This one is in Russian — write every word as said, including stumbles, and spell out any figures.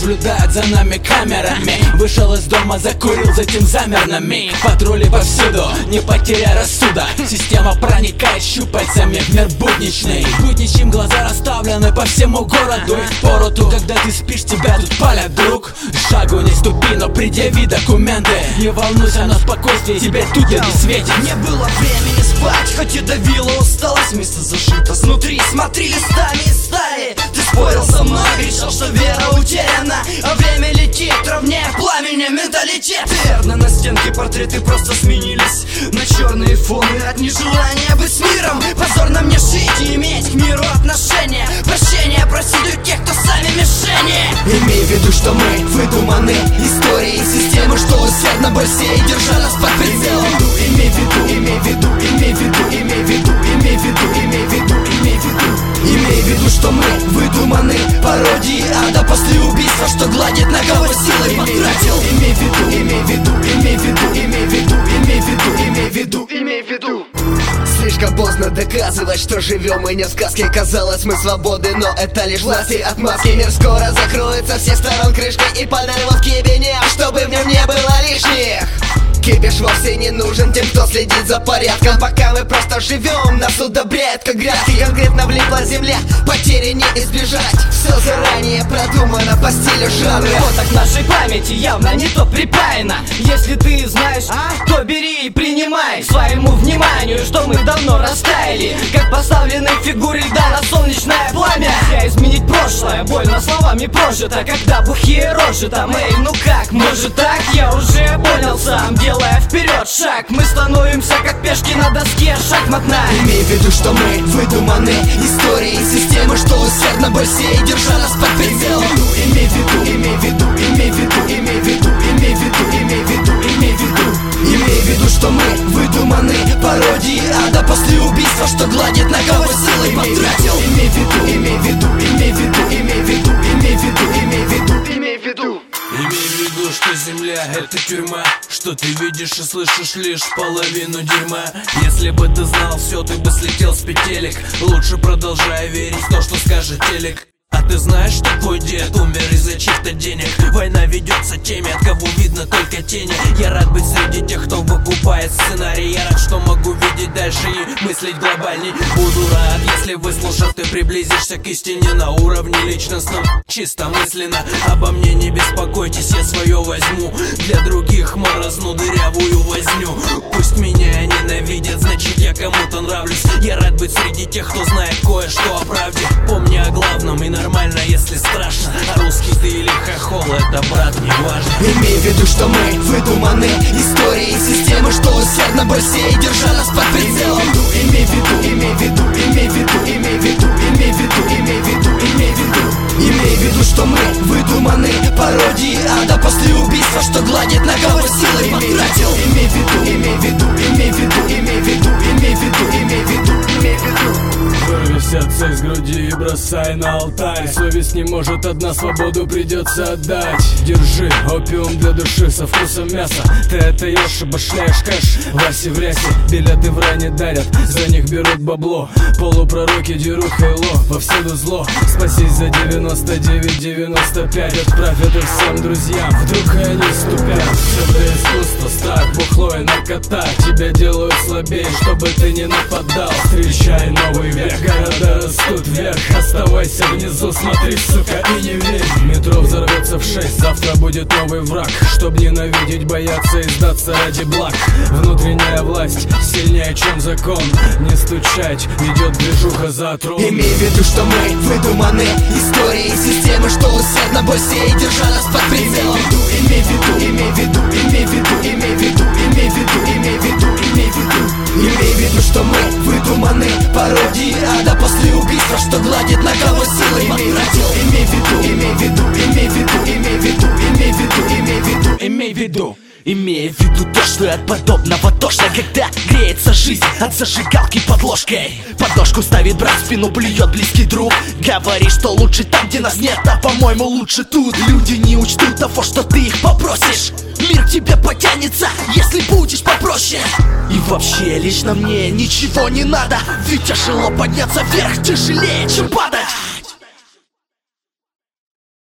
наблюдают за нами камерами. Вышел из дома, закурил, затем замер на миг. Патрули повсюду, не потеряй рассудок. Система проникает щупальцами в мир будничный. Будничьим глаза расставлены по всему городу. И в пору ту, когда ты спишь, тебя тут палят, друг. Шагу не ступи, но предъяви документы. Не волнуйся, на спокойствие тебе тут не светит. Не было времени спать, хоть и давила усталость. Место зашито снутри, смотри листами из стали. Ты спорил со мной, кричал, что вера утеряна, а время летит ровнее пламени менталитет. Верно, на стенке портреты просто сменились на черные фоны от нежелания быть с миром. Позорно мне жить и иметь к миру отношение. Прощения просить у тех, кто сами мишени. Имей в виду, что мы выдуманы истории системы, что усердно борьбе держа нас под прицелом. Имей в виду, имей в виду, имей в виду, имей в виду, имей в виду, имей в виду, имей в виду. Имей в виду, что мы выдуманы пародии ада после убийства, что гладит на кого силой потратил. Имей в виду, имей в виду, имей в виду, имей в виду, имей в виду, имей в виду, имей в виду. Слишком поздно доказывать, что живем мы не в сказке. Казалось, мы свободы, но это лишь власть и отмазки. Мир скоро закроется со всех сторон крышкой и подорвут кибине, чтобы в нем не было лишних. Кипиш вовсе не нужен тем, кто следит за порядком. Пока мы просто живем, нас удобряют как грядки. Конкретно влипла земля, потери не избежать. Все заранее продумано по стилю жанра. Фоток нашей памяти явно не то припаяно. Если ты знаешь, а? то бери и принимай к своему вниманию, что мы давно растаяли, как поставлены фигуры льда на солнечное пламя. Нельзя изменить прошлое, больно словами прожито, когда бухие рожи там. Эй, ну как, может так? Я уже понял сам, делая вперед шаг, мы становимся как пешки на доске шахматной. Имей в виду, что мы выдуманы истории системы, что усердно борьбе держа нас под прицелом. Имей в виду, имей в виду, имей в виду, имей в виду, имей в виду, имей в виду, имей в виду. Имей в виду, что мы выдуманы пародии ада после убийства, что гладит на кого силой потратил. Имей в виду, имей в виду, имей в виду, имей в виду, имей в виду, имей в виду, имей в виду. Имей в виду, что земля — это тюрьма, что ты видишь и слышишь лишь половину дерьма. Если бы ты знал все, ты бы слетел с петелек. Лучше продолжай верить в то, что скажет телек. А ты знаешь, что твой дед умер из-за чьих-то денег? Война ведется теми, от кого видно только тени. Я рад быть среди тех, кто выкупает сценарий. Я рад, что могу видеть дальше и мыслить глобальней. Буду рад, если выслушав, ты приблизишься к истине на уровне личностном, чисто мысленно. Обо мне не беспокойтесь, я свое возьму. Для других морозну дырявую возню. Пусть меня ненавидят, значит я кому-то нравлюсь. Я рад быть среди тех, кто знает кое-что о правде. Помни о главном и нормально, если страшно. А русский ты или хохол, это, брат, не важно. Имей в виду, что мы выдуманы истории системы, что усердно борьбе держа нас под прицелом. Имей в виду, имей в виду, имей в виду, имей в виду, имей в виду, имей в виду, имей в виду. Имей в виду, что мы выдуманы пародии ада после убийства, что гладит на кого силой потратил. Имей в виду, имей в виду, имей в виду, имей в виду, имей в виду, имей в виду, имей в виду. Вырви сердце из груди и бросай на алтарь. Совесть не может одна, свободу придется отдать. Держи опиум для души со вкусом мяса. Ты это ешь и башляешь кэш. Васи в рясе, билеты в ране дарят, за них берут бабло. Полупророки дерут хейло, повсюду зло. Спасись за девяносто девять девяносто пять. Отправь это всем друзьям, вдруг и они ступят. Все для искусства, страх, бухло и наркота тебя делают слабее, чтобы ты не нападал. Встречай новый век, города растут вверх. Оставайся внизу, смотри, сука, и не верь. Метро взорвется в шесть, завтра будет новый враг. Чтоб ненавидеть, бояться и сдаться ради благ. Внутренняя власть сильнее, чем закон. Не стучать, идет движуха за трон. Имей в виду, что мы выдуманы истории системы, что усердно борьбе держа нас под прицелом. Имей в виду, имей в виду, имей в виду, имей в виду, имей в виду, имей в виду, имей в виду. Имей в виду, что мы выдуманы пародии ада после убийства, что гладит на кого силой потратил. Имей в виду, имей в виду, имей в виду, имей в виду, имей в виду, имей в виду, Имей в виду. Имея в виду то, что от подобного тошно, когда греется жизнь от зажигалки под ложкой. Подножку ставит брат, спину плюет близкий друг. Говорит, что лучше там, где нас нет, а по-моему лучше тут. Люди не учтут того, что ты их попросишь. Мир к тебе потянется, если будешь попроще. И вообще, лично мне ничего не надо, ведь тяжело подняться вверх, тяжелее, чем падать.